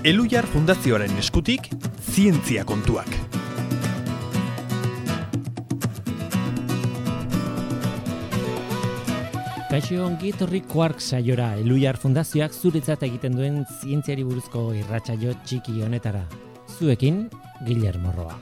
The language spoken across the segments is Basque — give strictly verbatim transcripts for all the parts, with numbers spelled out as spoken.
Elhuyar Fundazioaren eskutik, zientzia kontuak. Kaixo ongi etorri Quark saiora, Elhuyar Fundazioak zuretzat egiten duen zientziari buruzko irratsaio txiki honetara. Zuekin, Guillermo Roa.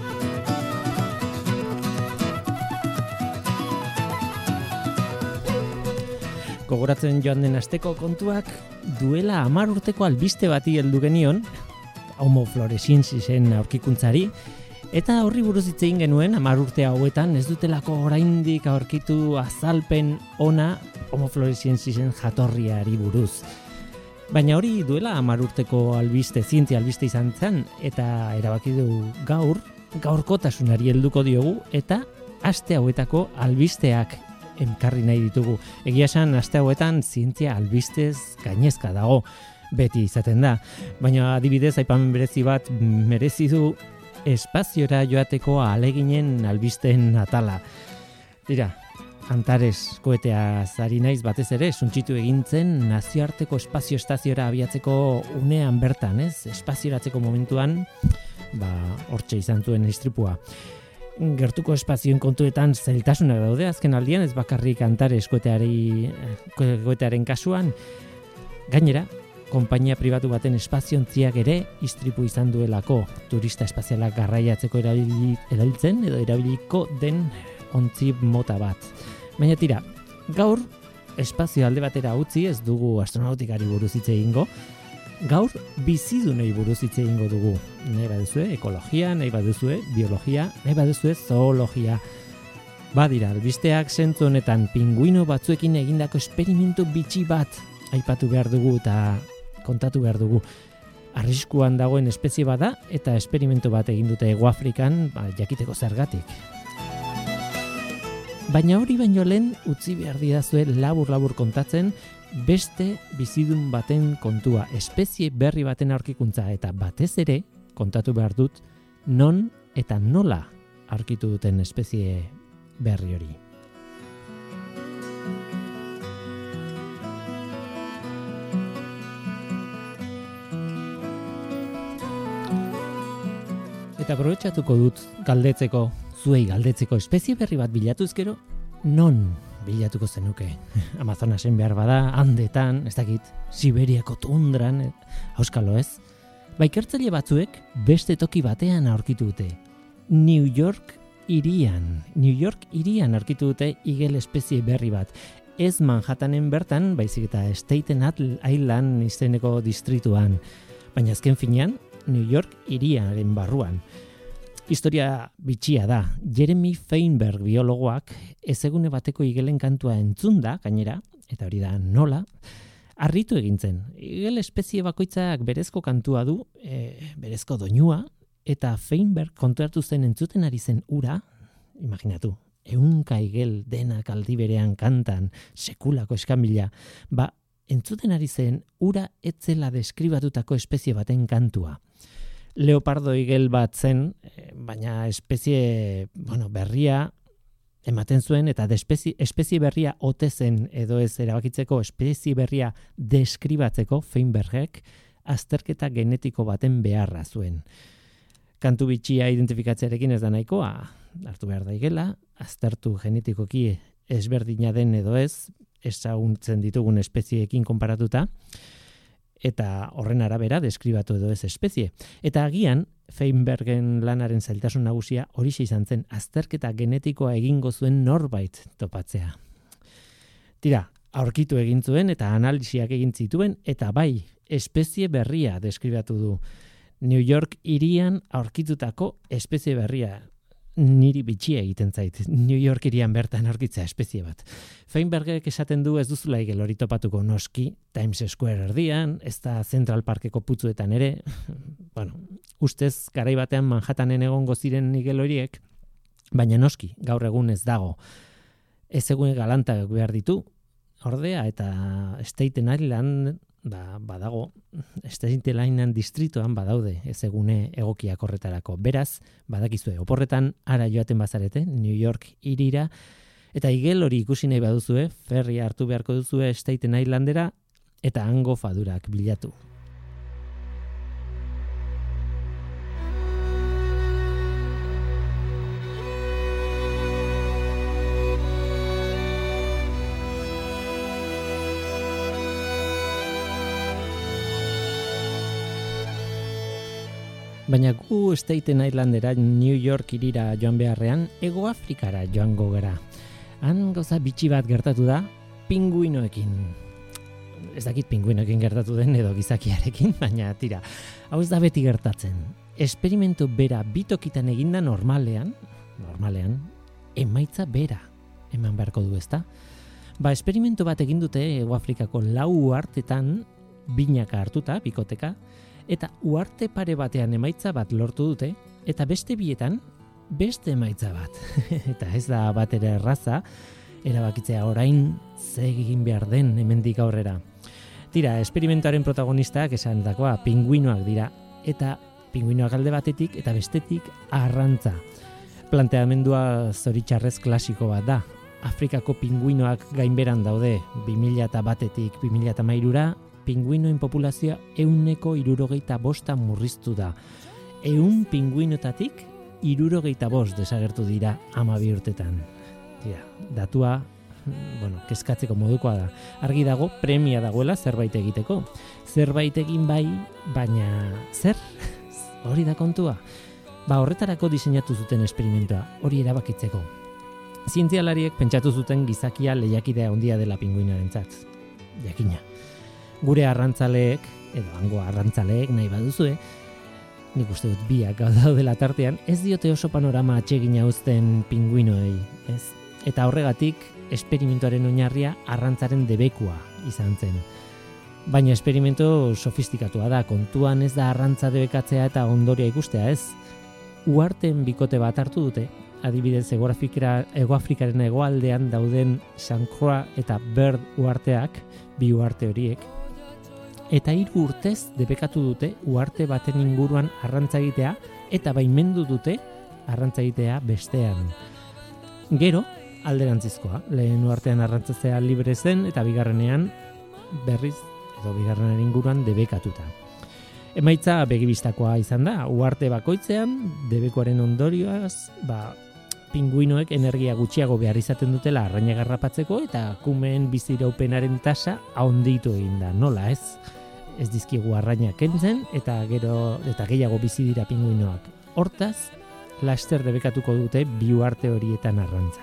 Gogoratzen joan den asteko kontuak, duela hamar urteko albiste bati heldu genion, Homo floresiensisen aurkikuntzari, eta horri buruz hitz egin genuen hamar urte hauetan ez dutelako oraindik aurkitu azalpen ona Homo floresiensisen jatorriari buruz. Baina hori duela hamar urteko albiste, zientzia albiste izan zen, eta erabaki du gaur, gaurkotasunari helduko diogu, eta aste hauetako albisteak enkarri nahi ditugu. Egia esan, aste hauetan zientzia albistez gainezka dago, beti izaten da. Baina adibidez, aipamen berezi bat merezi du espaziora joateko ahaleginen albisteen atala. Dira, Antares koetea zari naiz batez ere, suntsitu egintzen nazioarteko espazio estaziora abiatzeko unean bertan, ez? Espazioratzeko momentuan, ba, hortxe izan zuen istripua. Gertuko espazioen kontuetan zailtasunak daude, azken aldian ez bakarrik Antares koeteari, koetearen kasuan, gainera, konpainia pribatu baten espaziontziak ere istripu izan duelako turista espazialak garraiatzeko erabili, erabiltzen edo erabiliko den ontzi mota bat. Baina tira, gaur espazio alde batera utzi ez dugu astronautikari buruz hitz egingo, gaur bizidunei buruz hitz egingo dugu. Nahi baduzue ekologia, nahi baduzue biologia, nahi baduzue zoologia. Badira, albisteak zentzu honetan pinguino batzuekin egindako esperimentu bitxi bat aipatu behar dugu eta kontatu behar dugu. Arriskuan dagoen espezie bada eta esperimentu bat egin dute Hegoafrikan, ba, jakiteko zergatik. Baina hori baino lehen utzi behar didazue labur-labur kontatzen beste bizidun baten kontua, espezie berri baten aurkikuntza eta batez ere kontatu behar dut non eta nola aurkitu duten espezie berri hori. Eta aprobetxatuko dut galdetzeko, zuei galdetzeko espezie berri bat bilatuz gero, non bilatuko zenuke? Amazonasen behar bada, Andetan, ez dakit, Siberiako tundran, auskalo ez? Baikertzaile batzuek beste toki batean aurkitu dute. New York hirian, New York hirian aurkitu dute igel espezie berri bat. Ez Manhattanen bertan, baizik eta Staten Island izeneko distrituan. Baina azken finean, New York hiriaren barruan. Historia bitxia da. Jeremy Feinberg biologoak ezegune bateko igelen kantua entzunda, gainera, eta hori da nola, harritu egintzen. Igel espezie bakoitzak berezko kantua du, e, berezko doinua, eta Feinberg kontu hartu zen entzuten ari zen ura, imaginatu, ehunka igel denak aldi berean kantan, sekulako eskamila, ba, entzuten ari zen ura etzela deskribatutako espezie baten kantua. Leopardo igel bat zen, baina espezie bueno, berria ematen zuen eta espezie, espezie berria ote zen edo ez erabakitzeko espezie berria deskribatzeko Feinbergek azterketa genetiko baten beharra zuen. Kantu bitxia identifikatzearekin ez da nahikoa, hartu behar da igela, aztertu genetikoki ezberdina den edo ez, ezaguntzen ditugun espezieekin konparatuta, eta horren arabera deskribatu edo ez espezie. Eta agian, Feinbergen lanaren zailtasun nagusia horixe izan zen azterketa genetikoa egingo zuen norbait topatzea. Tira, aurkitu egin zuen eta analisiak egin zituen, eta bai, espezie berria deskribatu du. New York hirian aurkitutako espezie berria. Niri bitxia egiten zait, New York hirian bertan aurkitzea espezie bat. Feinbergek esaten du ez duzula igel hori topatuko noski, Times Square erdian, ez da Central Parkeko putzuetan ere, bueno, ustez garai batean Manhattanen egongo ziren igel horiek, baina noski, gaur egun ez dago. Ez egun galantak behar ditu, ordea eta Staten Island, ba, badago, Staten Island distrituan badaude ez egune egokiak horretarako. Beraz, badakizue, oporretan ara joaten bazarete, New York hirira, eta igel hori ikusi nahi baduzue, ferri hartu beharko duzue Staten Islandera, eta hango fadurak bilatu. Baina gu Staten Islandera, New York irira joan beharrean, Hego Afrikara joango gara. Han gauza bitxi bat gertatu da, pinguinoekin. Ez dakit pinguinoekin gertatu den edo gizakiarekin, baina tira. Hau ez da beti gertatzen. Esperimento bera bitokitan eginda normalean, normalean, emaitza bera eman beharko du, ezta? Ba, esperimento bat egin dute Hego Afrikako lau uhartetan binaka hartuta, bikoteka, eta uharte pare batean emaitza bat lortu dute, eta beste bietan, beste emaitza bat. Eta ez da bat ere erraza, erabakitzea orain ze egin behar den hemendik aurrera. Tira, esperimentoaren protagonistak esan dakoa, pinguinoak dira, eta pinguinoak alde batetik eta bestetik arrantza. Planteamendua zoritxarrez klasiko bat da. Afrikako pinguinoak gainberan daude, bi mila batetik bi mila hamairura, pinguinoen populazioa ehuneko hirurogeita bosta murriztu da. Ehun pinguinotatik hirurogeita bost desagertu dira hamabi urtetan. Tira, datua, bueno, kezkatzeko modukoa da. Argi dago premia dagoela zerbait egiteko. Zerbait egin bai, baina zer? Hori da kontua. Ba, horretarako diseinatu zuten esperimentoa, hori erabakitzeko. Zientzialariek pentsatu zuten gizakia lehiakidea handia dela pinguinoarentzat. Jakina. Gure arrantzaleek, edo hango arrantzaleek nahi baduzue, nik uste dut biak daudela tartean, ez diote oso panorama atsegina uzten pinguinoei, ez? Eta horregatik, esperimentoaren oinarria arrantzaren debekua izan zen. Baina esperimento sofistikatua da, kontuan ez da arrantza debekatzea eta ondoria ikustea, ez? Uharten bikote bat hartu dute, adibidez Hego Afrikaren hegoaldean dauden Saint Croix eta Bird uharteak, bi uharte horiek, eta hiru urtez debekatu dute uharte baten inguruan arrantza egitea eta baimendu dute arrantza egitea bestean. Gero, alderantzizkoa, lehen uhartean arrantzatzea libre zen eta bigarrenean berriz edo bigarrenaren inguruan debekatuta. Emaitza begibistakoa izan da, uharte bakoitzean debekuaren ondorioaz, ba, pinguinoek energia gutxiago behar izaten dutela arraina garrapatzeko eta kumeen biziraupenaren tasa handitu egin da. Nola ez? Ez dizkigu arraina kentzen eta gero eta gehiago bizi dira pinguinoak. Hortaz, laster debekatuko dute bi uharte horietan arrantza.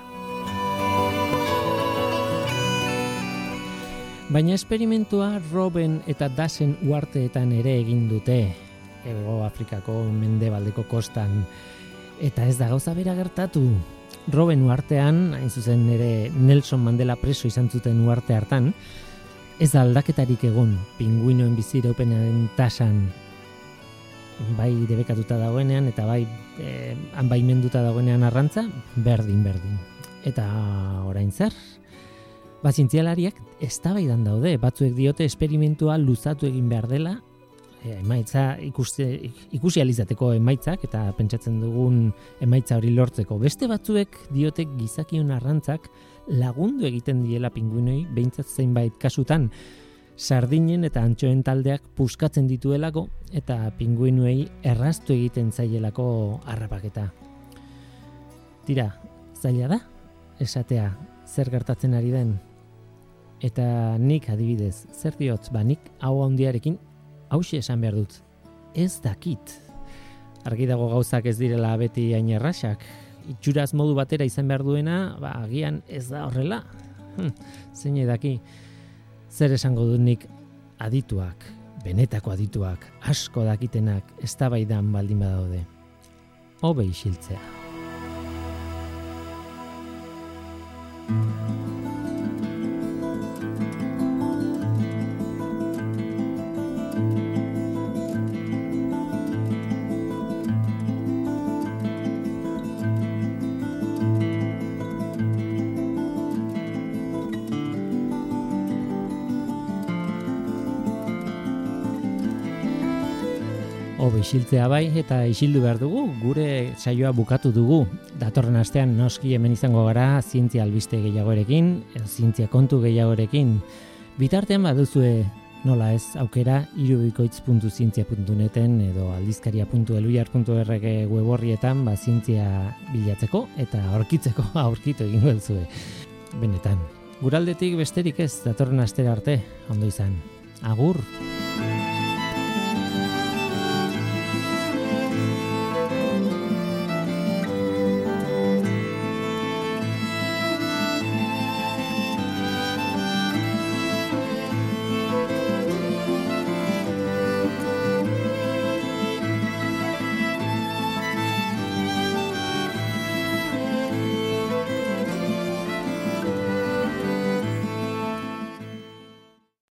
Baina esperimentua Robben eta Dasen uharteetan ere egin dute, Hego Afrikako mendebaldeko kostan. Eta ez da gauza bera gertatu. Robben uhartean, hain zuzen ere Nelson Mandela preso izan zuten uharte hartan, ez da aldaketarik egon pinguinoen biziraupenaren tasan, bai debekatuta dagoenean eta bai eh, anbaimenduta dagoenean arrantza, berdin-berdin. Eta orain zer? Ba, zientzialariak eztabaidan daude, batzuek diote esperimentua luzatu egin behar dela, emaitza ikuste, ikusi alizateko emaitzak eta pentsatzen dugun emaitza hori lortzeko. Beste batzuek diote gizakion arrantzak lagundu egiten diela pinguinoi, behintzat zeinbait kasutan, sardinen eta antxoen taldeak puskatzen dituelako eta pinguinuei erraztu egiten zaielako harrapaketa. Tira, zaila da, esatea zer gertatzen ari den. Eta nik adibidez, zer diot, ba nik hau handiarekin hauxe esan behar dut, ez dakit. Argi dago gauzak ez direla beti hain errasak. Itxuraz modu batera izan behar duena, ba, agian ez da horrela. Hm, zein edaki, zer esango dut nik adituak, benetako adituak, asko dakitenak, eztabaidan baldin badaude. Hobe isiltzea. Hobe isiltzea bai, eta isildu behar dugu, gure saioa bukatu dugu. Datorren astean noski hemen izango gara zientzia albiste gehiagorekin, edo zientzia kontu gehiagorekin. Bitartean baduzue nola ez aukera irubikoitz puntu zientzia puntu neten edo aldizkaria puntu eluiar puntu org web horrietan ba, zientzia bilatzeko eta aurkitzeko aurkitu egingo duzue. Benetan. Guraldetik besterik ez, datorren astera arte, ondo izan. Agur!